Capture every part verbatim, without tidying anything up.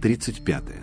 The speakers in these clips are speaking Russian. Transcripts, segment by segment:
тридцать пятое.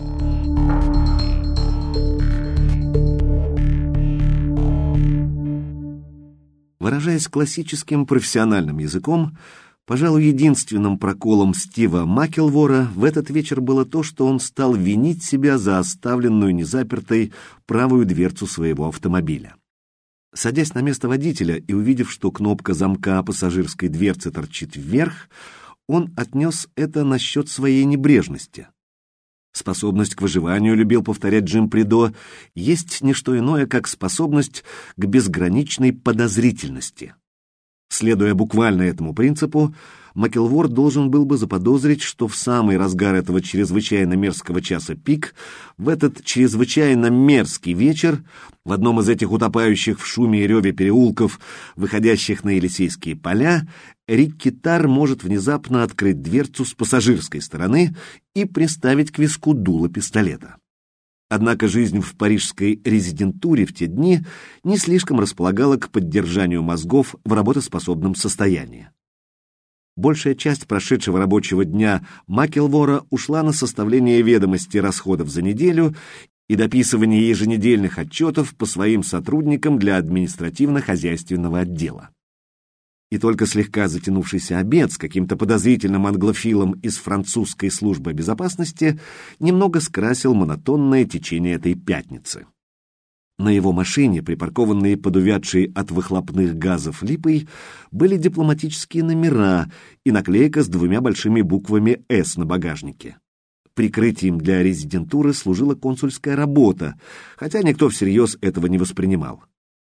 Выражаясь классическим профессиональным языком, пожалуй, единственным проколом Стива Макелвора в этот вечер было то, что он стал винить себя за оставленную незапертой правую дверцу своего автомобиля. Садясь на место водителя и увидев, что кнопка замка пассажирской дверцы торчит вверх, он отнес это насчет своей небрежности. Способность к выживанию, любил повторять Джим Придо, есть не что иное, как способность к безграничной подозрительности. Следуя буквально этому принципу, Макелвор должен был бы заподозрить, что в самый разгар этого чрезвычайно мерзкого часа пик, в этот чрезвычайно мерзкий вечер, в одном из этих утопающих в шуме и реве переулков, выходящих на Елисейские поля, Рикки Тарр может внезапно открыть дверцу с пассажирской стороны и приставить к виску дуло пистолета. Однако жизнь в парижской резидентуре в те дни не слишком располагала к поддержанию мозгов в работоспособном состоянии. Большая часть прошедшего рабочего дня Макелвора ушла на составление ведомостей расходов за неделю и дописывание еженедельных отчетов по своим сотрудникам для административно-хозяйственного отдела. И только слегка затянувшийся обед с каким-то подозрительным англофилом из французской службы безопасности немного скрасил монотонное течение этой пятницы. На его машине, припаркованной под увядшей от выхлопных газов липой, были дипломатические номера и наклейка с двумя большими буквами «С» на багажнике. Прикрытием для резидентуры служила консульская работа, хотя никто всерьез этого не воспринимал.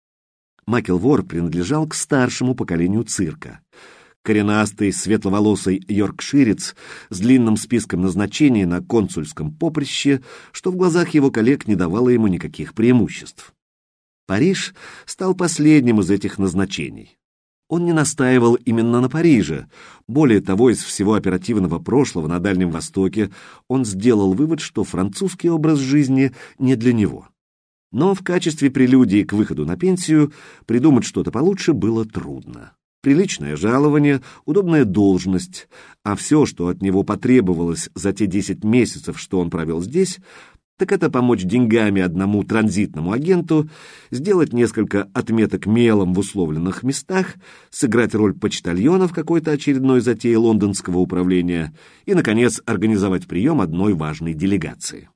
Макелвор принадлежал к старшему поколению цирка. Коренастый, светловолосый йоркширец с длинным списком назначений на консульском поприще, что в глазах его коллег не давало ему никаких преимуществ. Париж стал последним из этих назначений. Он не настаивал именно на Париже. Более того, из всего оперативного прошлого на Дальнем Востоке он сделал вывод, что французский образ жизни не для него. Но в качестве прелюдии к выходу на пенсию придумать что-то получше было трудно. Приличное жалование, удобная должность, а все, что от него потребовалось за те десять месяцев, что он провел здесь, так это помочь деньгами одному транзитному агенту, сделать несколько отметок мелом в условленных местах, сыграть роль почтальона в какой-то очередной затее лондонского управления и, наконец, организовать прием одной важной делегации.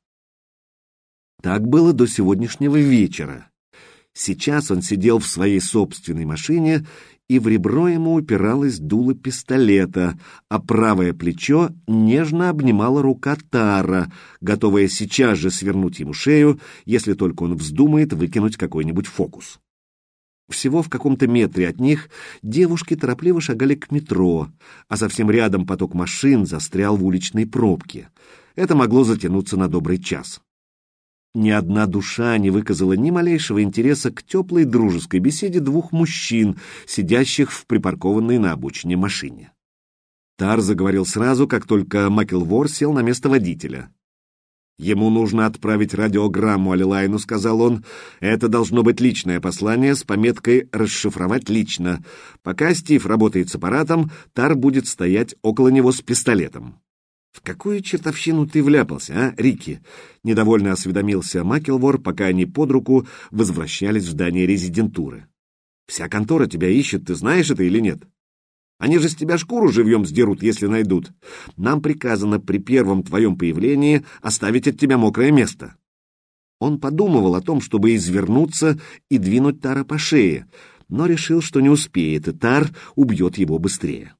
Так было до сегодняшнего вечера. Сейчас он сидел в своей собственной машине, и в ребро ему упиралось дуло пистолета, а правое плечо нежно обнимала рука Тарра, готовая сейчас же свернуть ему шею, если только он вздумает выкинуть какой-нибудь фокус. Всего в каком-то метре от них девушки торопливо шагали к метро, а совсем рядом поток машин застрял в уличной пробке. Это могло затянуться на добрый час. Ни одна душа не выказала ни малейшего интереса к теплой дружеской беседе двух мужчин, сидящих в припаркованной на обочине машине. Тарр заговорил сразу, как только Макелвор сел на место водителя. «Ему нужно отправить радиограмму Алилайну», — сказал он. «Это должно быть личное послание с пометкой «Расшифровать лично». Пока Стив работает с аппаратом, Тарр будет стоять около него с пистолетом». «В какую чертовщину ты вляпался, а, Рикки?» — недовольно осведомился Макелвор, пока они под руку возвращались в здание резидентуры. «Вся контора тебя ищет, ты знаешь это или нет? Они же с тебя шкуру живьем сдерут, если найдут. Нам приказано при первом твоем появлении оставить от тебя мокрое место». Он подумывал о том, чтобы извернуться и двинуть Тарра по шее, но решил, что не успеет, и Тарр убьет его быстрее.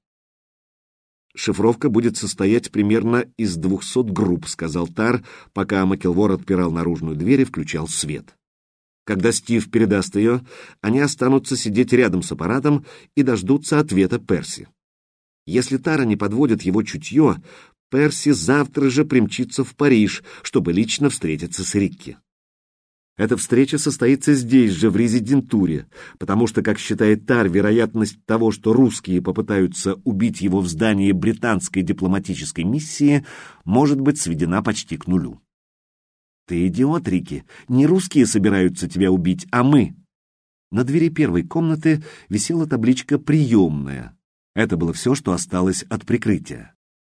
«Шифровка будет состоять примерно из двухсот групп», — сказал Тарр, пока Макелвор отпирал наружную дверь и включал свет. «Когда Стив передаст ее, они останутся сидеть рядом с аппаратом и дождутся ответа Перси. Если Тарра не подводит его чутье, Перси завтра же примчится в Париж, чтобы лично встретиться с Рикки. Эта встреча состоится здесь же, в резидентуре, потому что, как считает Тарр, вероятность того, что русские попытаются убить его в здании британской дипломатической миссии, может быть сведена почти к нулю. «Ты идиот, Рикки, не русские собираются тебя убить, а мы». На двери первой комнаты висела табличка «Приемная». Это было все, что осталось от прикрытия.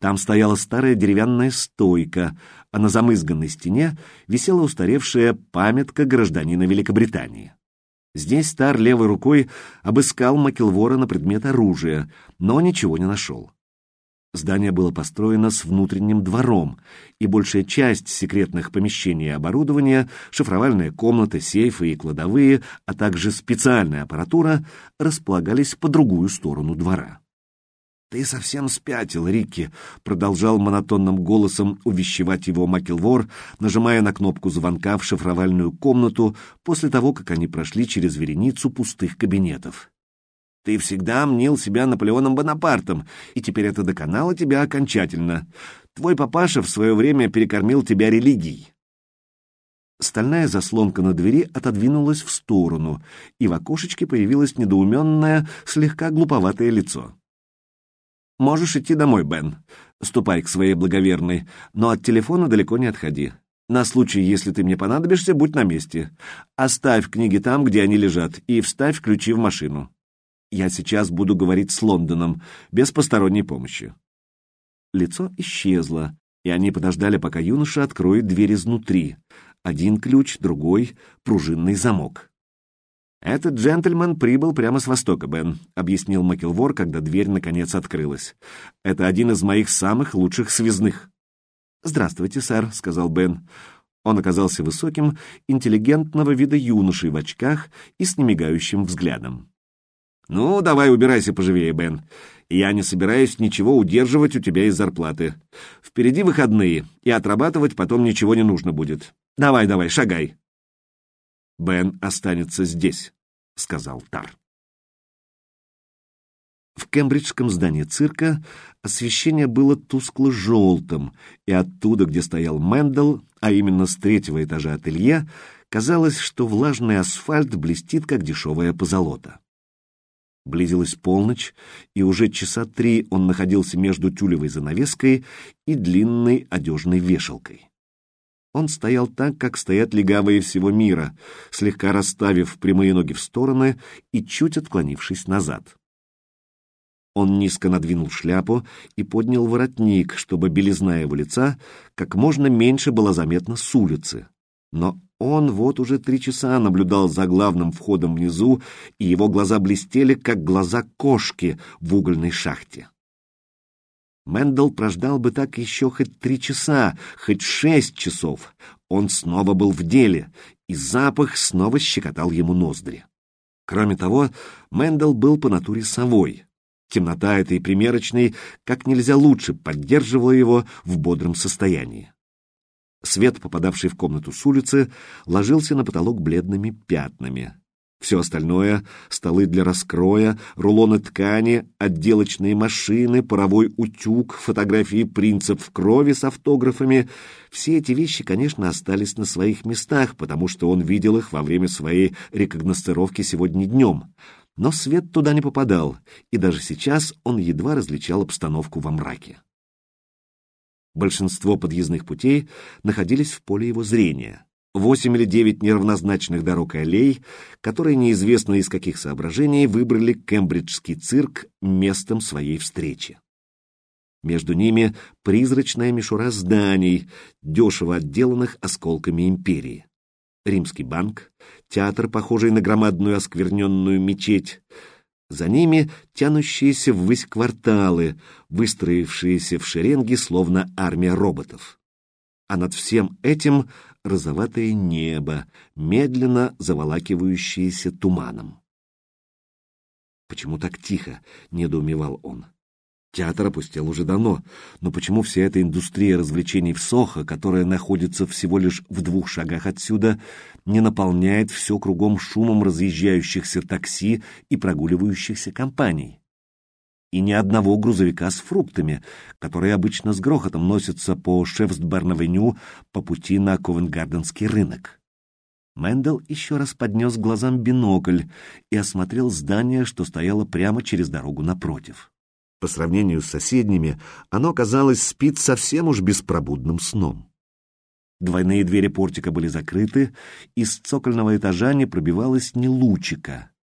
Там стояла старая деревянная стойка, а на замызганной стене висела устаревшая памятка гражданина Великобритании. Здесь Тар левой рукой обыскал Макилвора на предмет оружия, но ничего не нашел. Здание было построено с внутренним двором, и большая часть секретных помещений и оборудования, шифровальная комната, сейфы и кладовые, а также специальная аппаратура располагались по другую сторону двора. «Ты совсем спятил, Рикки», — продолжал монотонным голосом увещевать его Макилвор, нажимая на кнопку звонка в шифровальную комнату после того, как они прошли через вереницу пустых кабинетов. «Ты всегда мнил себя Наполеоном Бонапартом, и теперь это доконало тебя окончательно. Твой папаша в свое время перекормил тебя религией». Стальная заслонка на двери отодвинулась в сторону, и в окошечке появилось недоуменное, слегка глуповатое лицо. «Можешь идти домой, Бен. Ступай к своей благоверной, но от телефона далеко не отходи. На случай, если ты мне понадобишься, будь на месте. Оставь книги там, где они лежат, и вставь ключи в машину. Я сейчас буду говорить с Лондоном, без посторонней помощи». Лицо исчезло, и они подождали, пока юноша откроет дверь изнутри. Один ключ, другой — пружинный замок. «Этот джентльмен прибыл прямо с востока, Бен», — объяснил Макилвор, когда дверь наконец открылась. «Это один из моих самых лучших связных». «Здравствуйте, сэр», — сказал Бен. Он оказался высоким, интеллигентного вида юношей в очках и с немигающим взглядом. «Ну, давай убирайся поживее, Бен. Я не собираюсь ничего удерживать у тебя из зарплаты. Впереди выходные, и отрабатывать потом ничего не нужно будет. Давай, давай, шагай». «Бен останется здесь», — сказал Тар. В кембриджском здании цирка освещение было тускло-желтым, и оттуда, где стоял Мэндл, а именно с третьего этажа ателье, казалось, что влажный асфальт блестит, как дешевая позолота. Близилась полночь, и уже часа три он находился между тюлевой занавеской и длинной одежной вешалкой. Он стоял так, как стоят легавые всего мира, слегка расставив прямые ноги в стороны и чуть отклонившись назад. Он низко надвинул шляпу и поднял воротник, чтобы белизна его лица как можно меньше была заметна с улицы. Но он вот уже три часа наблюдал за главным входом внизу, и его глаза блестели, как глаза кошки в угольной шахте. Мэндл прождал бы так еще хоть три часа, хоть шесть часов. Он снова был в деле, и запах снова щекотал ему ноздри. Кроме того, Мэндл был по натуре совой. Темнота этой примерочной как нельзя лучше поддерживала его в бодром состоянии. Свет, попадавший в комнату с улицы, ложился на потолок бледными пятнами. Все остальное — столы для раскроя, рулоны ткани, отделочные машины, паровой утюг, фотографии принцев в крови с автографами — все эти вещи, конечно, остались на своих местах, потому что он видел их во время своей рекогносцировки сегодня днем. Но свет туда не попадал, и даже сейчас он едва различал обстановку во мраке. Большинство подъездных путей находились в поле его зрения. Восемь или девять неравнозначных дорог и аллей, которые неизвестно из каких соображений выбрали кембриджский цирк местом своей встречи. Между ними призрачная мишура зданий, дешево отделанных осколками империи. Римский банк, театр, похожий на громадную оскверненную мечеть. За ними тянущиеся ввысь кварталы, выстроившиеся в шеренги, словно армия роботов. А над всем этим розоватое небо, медленно заволакивающееся туманом. «Почему так тихо?» — недоумевал он. Театр опустел уже давно, но почему вся эта индустрия развлечений в Сохо, которая находится всего лишь в двух шагах отсюда, не наполняет все кругом шумом разъезжающихся такси и прогуливающихся компаний? И ни одного грузовика с фруктами, которые обычно с грохотом носятся по Шефсберн-авеню по пути на Ковент-Гарденский рынок. Мэндл еще раз поднес глазам бинокль и осмотрел здание, что стояло прямо через дорогу напротив. По сравнению с соседними, оно, казалось, спит совсем уж беспробудным сном. Двойные двери портика были закрыты, и с цокольного этажа не пробивалось ни лучика.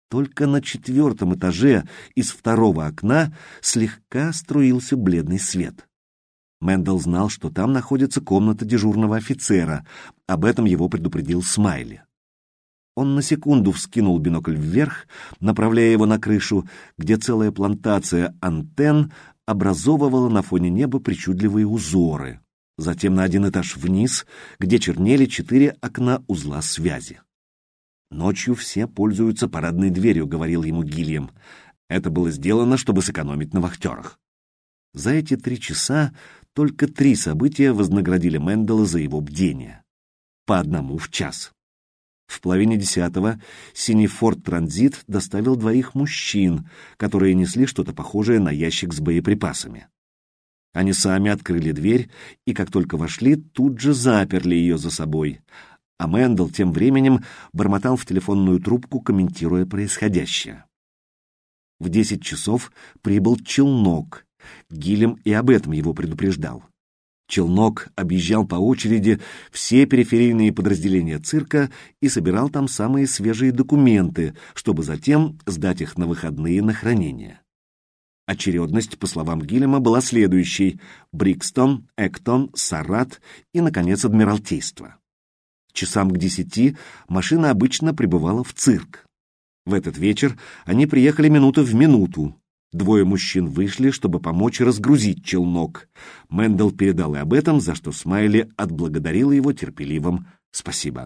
Только на четвертом этаже из второго окна слегка струился бледный свет. Мэндл знал, что там находится комната дежурного офицера. Об этом его предупредил Смайли. Он на секунду вскинул бинокль вверх, направляя его на крышу, где целая плантация антенн образовывала на фоне неба причудливые узоры. Затем на один этаж вниз, где чернели четыре окна узла связи. «Ночью все пользуются парадной дверью», — говорил ему Гильям. «Это было сделано, чтобы сэкономить на вахтерах». За эти три часа только три события вознаградили Мэндела за его бдение. По одному в час. В половине десятого синий Форд Транзит доставил двоих мужчин, которые несли что-то похожее на ящик с боеприпасами. Они сами открыли дверь, и как только вошли, тут же заперли ее за собой. А Мэндл тем временем бормотал в телефонную трубку, комментируя происходящее. В десять часов прибыл челнок. Гильям и об этом его предупреждал. Челнок объезжал по очереди все периферийные подразделения цирка и собирал там самые свежие документы, чтобы затем сдать их на выходные на хранение. Очередность, по словам Гильяма, была следующей: Брикстон, Эктон, Сарат и, наконец, Адмиралтейство. Часам к десяти машина обычно прибывала в цирк. В этот вечер они приехали минута в минуту. Двое мужчин вышли, чтобы помочь разгрузить челнок. Мэндл передал и об этом, за что Смайли отблагодарил его терпеливым «спасибо».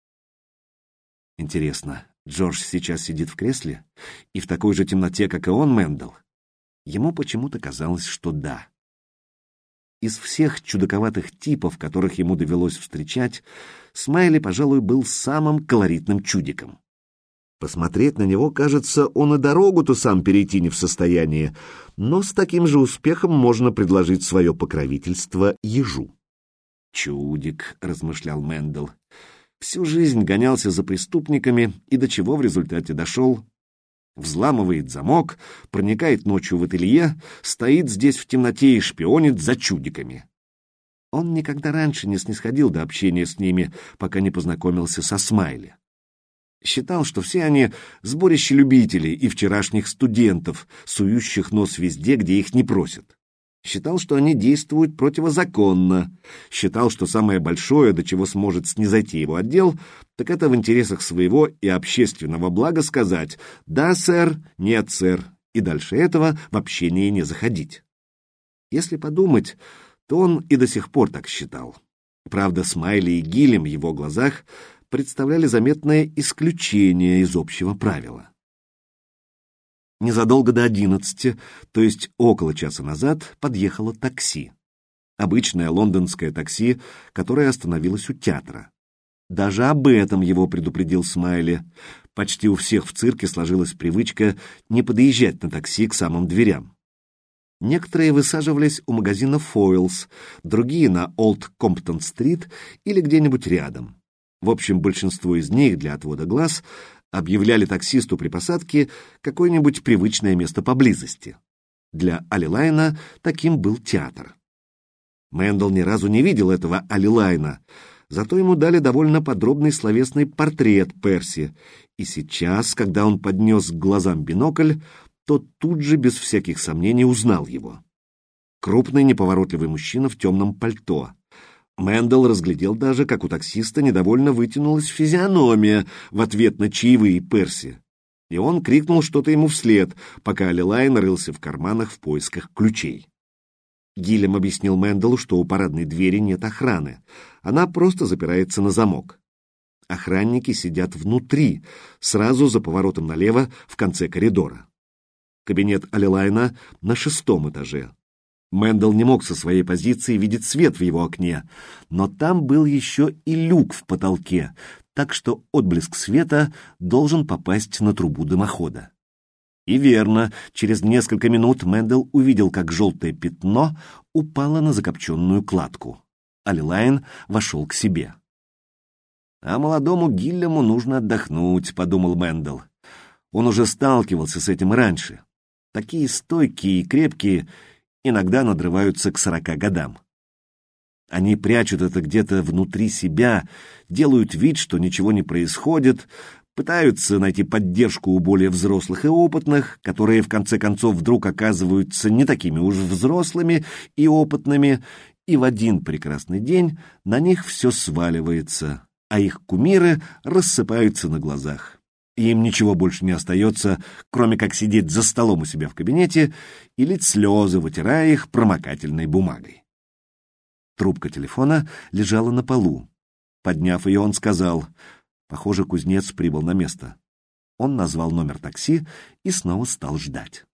Интересно, Джордж сейчас сидит в кресле и в такой же темноте, как и он, Мэндл? Ему почему-то казалось, что да. Из всех чудаковатых типов, которых ему довелось встречать, Смайли, пожалуй, был самым колоритным чудиком. Посмотреть на него, кажется, он и дорогу-то сам перейти не в состоянии, но с таким же успехом можно предложить свое покровительство ежу. «Чудик», — размышлял Мэндл, — «всю жизнь гонялся за преступниками и до чего в результате дошел? Взламывает замок, проникает ночью в ателье, стоит здесь в темноте и шпионит за чудиками». Он никогда раньше не снисходил до общения с ними, пока не познакомился со Смайли. Считал, что все они сборище любителей и вчерашних студентов, сующих нос везде, где их не просят. Считал, что они действуют противозаконно. Считал, что самое большое, до чего сможет снизойти его отдел, так это в интересах своего и общественного блага сказать «да, сэр», «нет, сэр», и дальше этого в общении не заходить. Если подумать, то он и до сих пор так считал. Правда, Смайли и Гильям в его глазах представляли заметное исключение из общего правила. Незадолго до одиннадцати, то есть около часа назад, подъехало такси. Обычное лондонское такси, которое остановилось у театра. Даже об этом его предупредил Смайли. Почти у всех в цирке сложилась привычка не подъезжать на такси к самым дверям. Некоторые высаживались у магазина Foyles, другие на Олд Комптон-стрит или где-нибудь рядом. В общем, большинство из них для отвода глаз объявляли таксисту при посадке какое-нибудь привычное место поблизости. Для Алилайна таким был театр. Мэндл ни разу не видел этого Алилайна, зато ему дали довольно подробный словесный портрет Перси, и сейчас, когда он поднес к глазам бинокль, тот тут же без всяких сомнений узнал его. Крупный неповоротливый мужчина в темном пальто. Мэндл разглядел даже, как у таксиста недовольно вытянулась физиономия в ответ на чаевые Перси, и он крикнул что-то ему вслед, пока Алилайн рылся в карманах в поисках ключей. Гильям объяснил Мэндлу, что у парадной двери нет охраны, она просто запирается на замок. Охранники сидят внутри, сразу за поворотом налево в конце коридора. Кабинет Алилайна на шестом этаже. Мэндл не мог со своей позиции видеть свет в его окне, но там был еще и люк в потолке, так что отблеск света должен попасть на трубу дымохода. И верно, через несколько минут Мэндл увидел, как желтое пятно упало на закопченную кладку. Алилайн вошел к себе. «А молодому Гильяму нужно отдохнуть», — подумал Мэндл. Он уже сталкивался с этим раньше. Такие стойкие и крепкие иногда надрываются к сорока годам. Они прячут это где-то внутри себя, делают вид, что ничего не происходит, пытаются найти поддержку у более взрослых и опытных, которые в конце концов вдруг оказываются не такими уж взрослыми и опытными, и в один прекрасный день на них все сваливается, а их кумиры рассыпаются на глазах. И им ничего больше не остается, кроме как сидеть за столом у себя в кабинете и лить слезы, вытирая их промокательной бумагой. Трубка телефона лежала на полу. Подняв ее, он сказал: «Похоже, кузнец прибыл на место». Он назвал номер такси и снова стал ждать.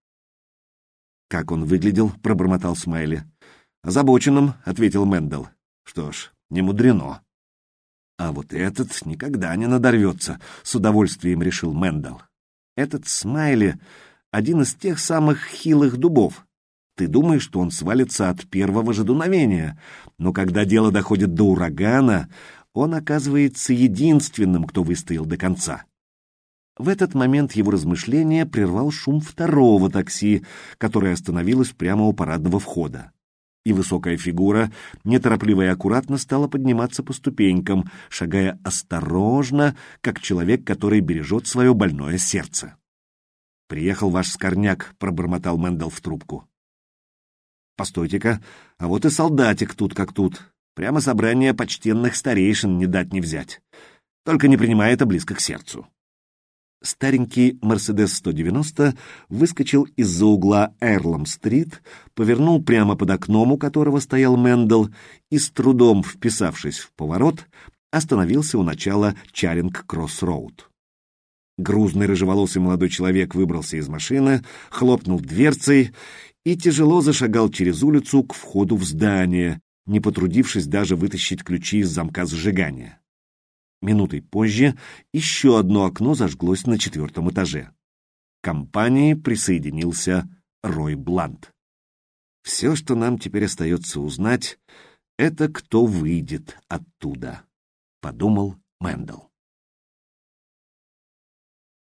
«Как он выглядел?» — пробормотал Смайли. «Озабоченным», — ответил Мэндл. «Что ж, не мудрено». «А вот этот никогда не надорвется», — с удовольствием решил Мэндл. «Этот Смайли — один из тех самых хилых дубов. Ты думаешь, что он свалится от первого же дуновения, но когда дело доходит до урагана, он оказывается единственным, кто выстоял до конца». В этот момент его размышления прервал шум второго такси, которое остановилось прямо у парадного входа. И высокая фигура неторопливо и аккуратно стала подниматься по ступенькам, шагая осторожно, как человек, который бережет свое больное сердце. «Приехал ваш скорняк», — пробормотал Мэндл в трубку. «Постойте-ка, а вот и солдатик тут как тут. Прямо собрание почтенных старейшин не дать не взять. Только не принимай это близко к сердцу». Старенький Мерседес сто девяносто выскочил из-за угла Эрлам-стрит, повернул прямо под окном, у которого стоял Мэндл, и, с трудом вписавшись в поворот, остановился у начала Чаринг-Кросс-Роуд. Грузный рыжеволосый молодой человек выбрался из машины, хлопнул дверцей и тяжело зашагал через улицу к входу в здание, не потрудившись даже вытащить ключи из замка зажигания. Минутой позже еще одно окно зажглось на четвертом этаже. К компании присоединился Рой Блант. «Все, что нам теперь остается узнать, это кто выйдет оттуда», — подумал Мэндл.